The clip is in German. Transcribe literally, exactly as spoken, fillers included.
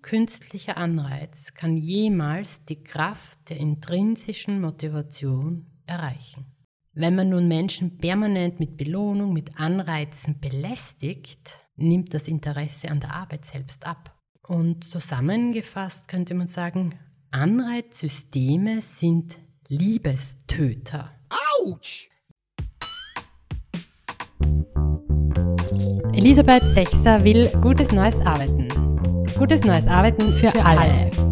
künstlicher Anreiz kann jemals die Kraft der intrinsischen Motivation erreichen. Wenn man nun Menschen permanent mit Belohnung, mit Anreizen belästigt, nimmt das Interesse an der Arbeit selbst ab. Und zusammengefasst könnte man sagen, Anreizsysteme sind Liebestöter. Autsch! Elisabeth Sechser will gutes neues Arbeiten. Gutes neues Arbeiten für, für alle. alle.